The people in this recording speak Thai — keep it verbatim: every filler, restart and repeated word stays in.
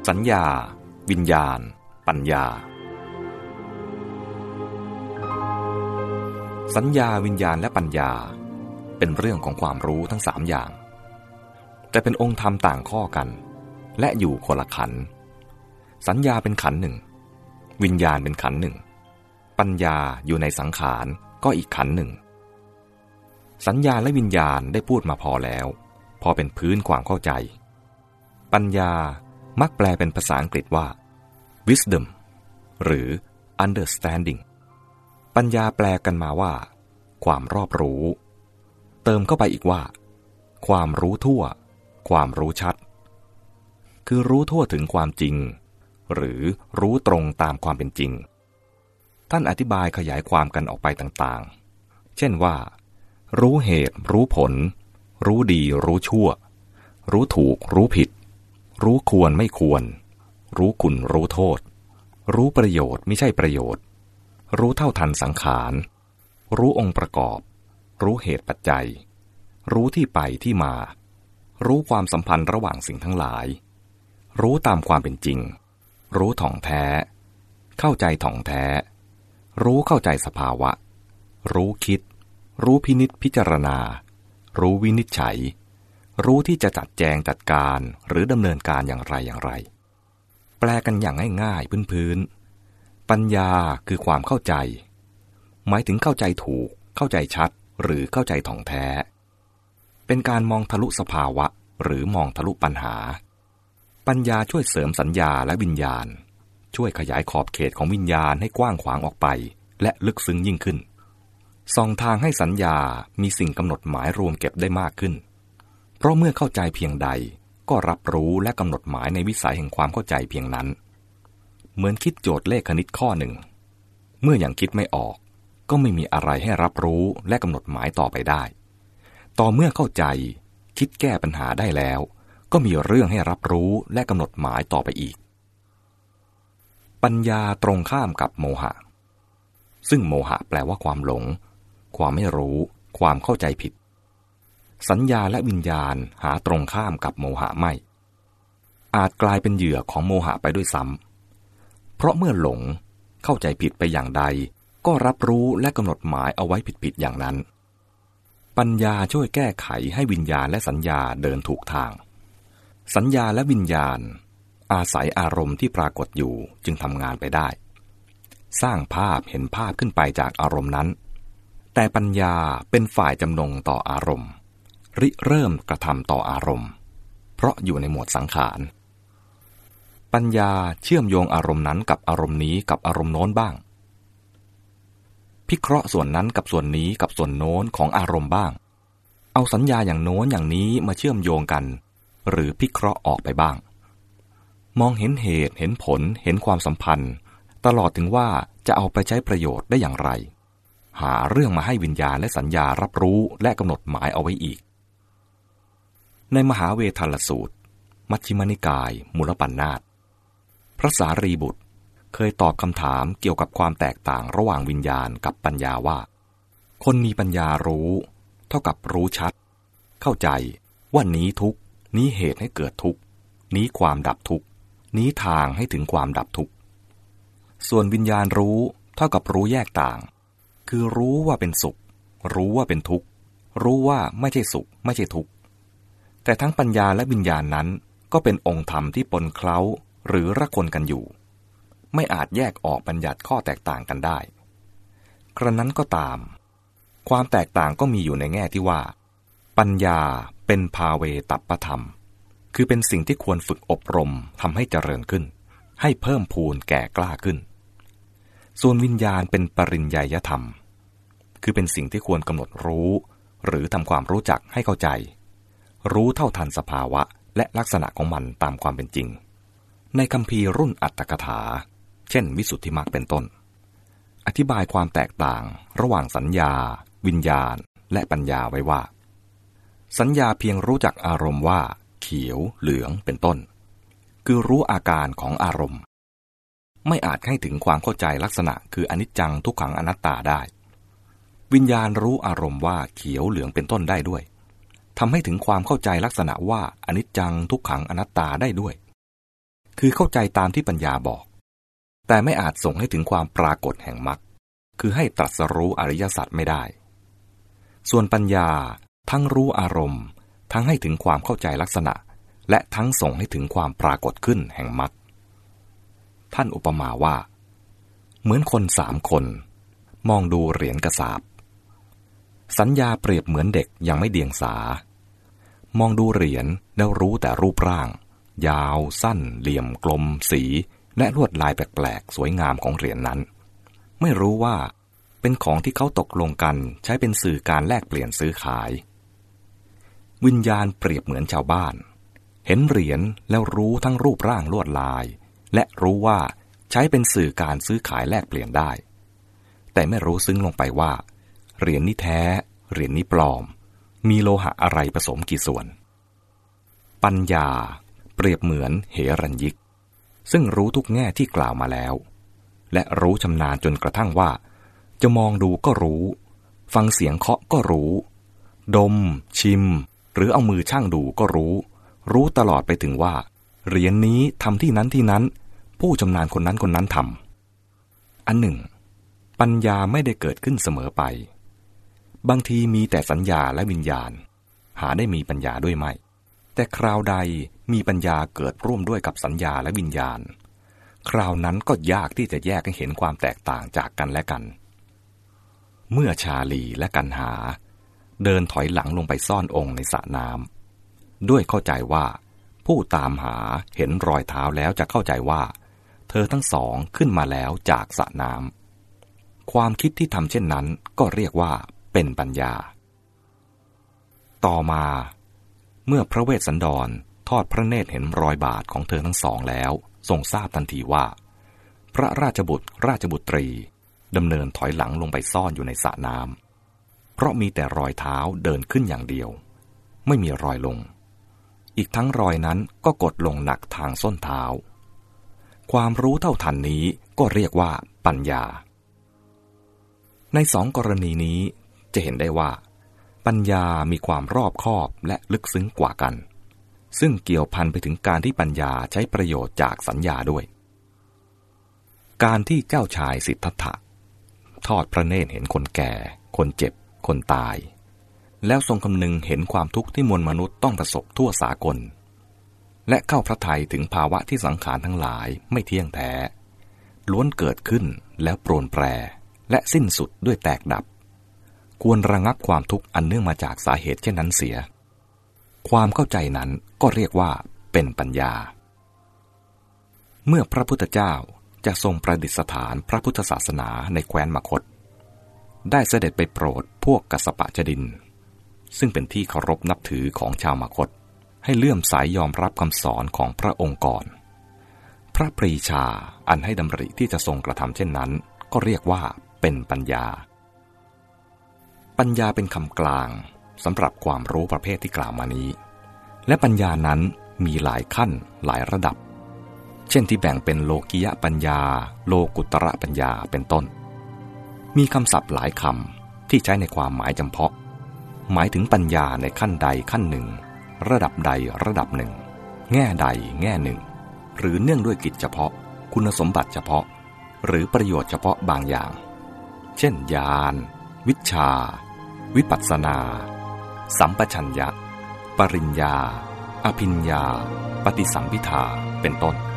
สัญญาวิญญาณปัญญาสัญญาวิญญาณและปัญญาเป็นเรื่องของความรู้ทั้งสามอย่างแต่เป็นองค์ธรรมต่างข้อกันและอยู่คนละขันธ์สัญญาเป็นขันธ์หนึ่งวิญญาณเป็นขันธ์หนึ่งปัญญาอยู่ในสังขารก็อีกขันธ์หนึ่งสัญญาและวิญญาณได้พูดมาพอแล้วพอเป็นพื้นความเข้าใจปัญญามักแปลเป็นภาษาอังกฤษว่า wisdom หรือ understanding ปัญญาแปลกันมาว่าความรอบรู้เติมเข้าไปอีกว่าความรู้ทั่วความรู้ชัดคือรู้ทั่วถึงความจริงหรือรู้ตรงตามความเป็นจริงท่านอธิบายขยายความกันออกไปต่างๆเช่นว่ารู้เหตุรู้ผลรู้ดีรู้ชั่วรู้ถูกรู้ผิดรู้ควรไม่ควรรู้คุณรู้โทษรู้ประโยชน์ไม่ใช่ประโยชน์รู้เท่าทันสังขารรู้องค์ประกอบรู้เหตุปัจจัยรู้ที่ไปที่มารู้ความสัมพันธ์ระหว่างสิ่งทั้งหลายรู้ตามความเป็นจริงรู้ถ่องแท้เข้าใจถ่องแท้รู้เข้าใจสภาวะรู้คิดรู้พินิจพิจารณารู้วินิจฉัยรู้ที่จะจัดแจงจัดการหรือดำเนินการอย่างไรอย่างไรแปลกันอย่างง่ายๆพื้นๆปัญญาคือความเข้าใจหมายถึงเข้าใจถูกเข้าใจชัดหรือเข้าใจถ่องแท้เป็นการมองทะลุสภาวะหรือมองทะลุปัญหาปัญญาช่วยเสริมสัญญาและวิญญาณช่วยขยายขอบเขตของวิญญาณให้กว้างขวางออกไปและลึกซึ้งยิ่งขึ้นส่องทางให้สัญญามีสิ่งกำหนดหมายรวมเก็บได้มากขึ้นเพราะเมื่อเข้าใจเพียงใดก็รับรู้และกำหนดหมายในวิสัยแห่งความเข้าใจเพียงนั้นเหมือนคิดโจทย์เลขคณิตข้อหนึ่งเมื่อยังคิดไม่ออกก็ไม่มีอะไรให้รับรู้และกำหนดหมายต่อไปได้ต่อเมื่อเข้าใจคิดแก้ปัญหาได้แล้วก็มีเรื่องให้รับรู้และกำหนดหมายต่อไปอีกปัญญาตรงข้ามกับโมหะซึ่งโมหะแปลว่าความหลงความไม่รู้ความเข้าใจผิดสัญญาและวิญญาณหาตรงข้ามกับโมหะไม่อาจกลายเป็นเหยื่อของโมหะไปด้วยซ้ำเพราะเมื่อหลงเข้าใจผิดไปอย่างใดก็รับรู้และกำหนดหมายเอาไว้ผิดๆอย่างนั้นปัญญาช่วยแก้ไขให้วิญญาณและสัญญาเดินถูกทางสัญญาและวิญญาณอาศัยอารมณ์ที่ปรากฏอยู่จึงทำงานไปได้สร้างภาพเห็นภาพขึ้นไปจากอารมณ์นั้นแต่ปัญญาเป็นฝ่ายจำนงต่ออารมณ์ริเริ่มกระทำต่ออารมณ์เพราะอยู่ในหมวดสังขารปัญญาเชื่อมโยงอารมณ์นั้นกับอารมณ์นี้กับอารมณ์โน้นบ้างพิเคราะห์ส่วนนั้นกับส่วนนี้กับส่วนโน้นของอารมณ์บ้างเอาสัญญาอย่างโน้นอย่างนี้มาเชื่อมโยงกันหรือพิเคราะห์ออกไปบ้างมองเห็นเหตุเห็นผลเห็นความสัมพันธ์ตลอดถึงว่าจะเอาไปใช้ประโยชน์ได้อย่างไรหาเรื่องมาให้วิญญาณและสัญญารับรู้และกำหนดหมายเอาไว้อีกในมหาเวทัลลสูตรมัชฌิมนิกายมูลปัณณาสพระสารีบุตรเคยตอบคำถามเกี่ยวกับความแตกต่างระหว่างวิญญาณกับปัญญาว่าคนมีปัญญารู้เท่ากับรู้ชัดเข้าใจว่านี้ทุกข์นี้เหตุให้เกิดทุกข์นี้ความดับทุกข์นี้ทางให้ถึงความดับทุกข์ส่วนวิญญาณรู้เท่ากับรู้แยกต่างคือรู้ว่าเป็นสุขรู้ว่าเป็นทุกข์รู้ว่าไม่ใช่สุขไม่ใช่ทุกข์แต่ทั้งปัญญาและวิญญาณนั้นก็เป็นองค์ธรรมที่ปนเคล้าหรือระคนกันอยู่ไม่อาจแยกออกบัญญัติข้อแตกต่างกันได้กระนั้นก็ตามความแตกต่างก็มีอยู่ในแง่ที่ว่าปัญญาเป็นภาเวตัปปธรรมคือเป็นสิ่งที่ควรฝึกอบรมทำให้เจริญขึ้นให้เพิ่มพูนแก่กล้าขึ้นส่วนวิญญาณเป็นปริญญายธรรมคือเป็นสิ่งที่ควรกำหนดรู้หรือทำความรู้จักให้เข้าใจรู้เท่าทันสภาวะและลักษณะของมันตามความเป็นจริงในคัมภีร์รุ่นอัตถกถาเช่นวิสุทธิมรรคเป็นต้นอธิบายความแตกต่างระหว่างสัญญาวิญญาณและปัญญาไว้ว่าสัญญาเพียงรู้จักอารมณ์ว่าเขียวเหลืองเป็นต้นคือรู้อาการของอารมณ์ไม่อาจให้ถึงความเข้าใจลักษณะคืออนิจจังทุกขังอนัตตาได้วิญญาณรู้อารมณ์ว่าเขียวเหลืองเป็นต้นได้ด้วยทำให้ถึงความเข้าใจลักษณะว่าอนิจจังทุกขังอนัตตาได้ด้วยคือเข้าใจตามที่ปัญญาบอกแต่ไม่อาจส่งให้ถึงความปรากฏแห่งมรรคคือให้ตรัสรู้อริยสัจไม่ได้ส่วนปัญญาทั้งรู้อารมณ์ทั้งให้ถึงความเข้าใจลักษณะและทั้งส่งให้ถึงความปรากฏขึ้นแห่งมรรคท่านอุปมาว่าเหมือนคนสามคนมองดูเหรียญกระสาบสัญญาเปรียบเหมือนเด็กยังไม่เดียงสามองดูเหรียญแล้วรู้แต่รูปร่างยาวสั้นเหลี่ยมกลมสีและลวดลายแปลกๆสวยงามของเหรียญ น, นั้นไม่รู้ว่าเป็นของที่เขาตกลงกันใช้เป็นสื่อการแลกเปลี่ยนซื้อขายวิญญาณเปรียบเหมือนชาวบ้านเห็นเหรียญแล้วรู้ทั้งรูปร่างลวดลายและรู้ว่าใช้เป็นสื่อการซื้อขายแลกเปลี่ยนได้แต่ไม่รู้ซึ้งลงไปว่าเหรียญนี้แท้เหรียญนี้ปลอมมีโลหะอะไรผสมกี่ส่วนปัญญาเปรียบเหมือนเหรัญญิกซึ่งรู้ทุกแง่ที่กล่าวมาแล้วและรู้ชำนาญจนกระทั่งว่าจะมองดูก็รู้ฟังเสียงเคาะก็รู้ดมชิมหรือเอามือชั่งดูก็รู้รู้ตลอดไปถึงว่าเหรียญนี้ทำที่นั้นที่นั้นผู้ชำนาญคนนั้นคนนั้นทำอันหนึ่งปัญญาไม่ได้เกิดขึ้นเสมอไปบางทีมีแต่สัญญาและวิญญาณหาได้มีปัญญาด้วยไม่แต่คราวใดมีปัญญาเกิดร่วมด้วยกับสัญญาและวิญญาณคราวนั้นก็ยากที่จะแยกให้เห็นความแตกต่างจากกันและกันเมื่อชาลีและกันหาเดินถอยหลังลงไปซ่อนองค์ในสระน้ำด้วยเข้าใจว่าผู้ตามหาเห็นรอยเท้าแล้วจะเข้าใจว่าเธอทั้งสองขึ้นมาแล้วจากสระน้ำความคิดที่ทำเช่นนั้นก็เรียกว่าเป็นปัญญาต่อมาเมื่อพระเวสสันดรทอดพระเนตรเห็นรอยบาทของเธอทั้งสองแล้วทรงทราบทันทีว่าพระราชบุตรราชบุตรีดำเนินถอยหลังลงไปซ่อนอยู่ในสระน้ำเพราะมีแต่รอยเท้าเดินขึ้นอย่างเดียวไม่มีรอยลงอีกทั้งรอยนั้นก็กดลงหนักทางส้นเท้าความรู้เท่าทันนี้ก็เรียกว่าปัญญาในสองกรณีนี้จะเห็นได้ว่าปัญญามีความรอบคอบและลึกซึ้งกว่ากันซึ่งเกี่ยวพันไปถึงการที่ปัญญาใช้ประโยชน์จากสัญญาด้วยการที่เจ้าชายสิทธัตถะทอดพระเนตรเห็นคนแก่คนเจ็บคนตายแล้วทรงคำนึงเห็นความทุกข์ที่มวลมนุษย์ต้องประสบทั่วสากลและเข้าพระทัยถึงภาวะที่สังขารทั้งหลายไม่เที่ยงแท้ล้วนเกิดขึ้นแล้วโปรนแปรและสิ้นสุดด้วยแตกดับควรระงับความทุกข์อันเนื่องมาจากสาเหตุเช่นนั้นเสียความเข้าใจนั้นก็เรียกว่าเป็นปัญญาเมื่อพระพุทธเจ้าจะทรงประดิษฐานพระพุทธศาสนาในแคว้นมคธได้เสด็จไปโปรดพวกกัสสปะจดินซึ่งเป็นที่เคารพนับถือของชาวมคธให้เลื่อมใสยอมรับคำสอนของพระองค์ก่อนพระปรีชาอันให้ดำริที่จะทรงกระทำเช่นนั้นก็เรียกว่าเป็นปัญญาปัญญาเป็นคำกลางสำหรับความรู้ประเภทที่กล่าวมานี้และปัญญานั้นมีหลายขั้นหลายระดับเช่นที่แบ่งเป็นโลกิยปัญญาโลกุตระปัญญาเป็นต้นมีคำศัพท์หลายคำที่ใช้ในความหมายจำเพาะหมายถึงปัญญาในขั้นใดขั้นหนึ่งระดับใดระดับหนึ่งแง่ใดแง่หนึ่งหรือเนื่องด้วยกิจเฉพาะคุณสมบัติเฉพาะหรือประโยชน์เฉพาะบางอย่างเช่นญาณวิชชาวิปัสสนาสัมปชัญญะปริญญาอภิญญาปฏิสัมภิทาเป็นต้น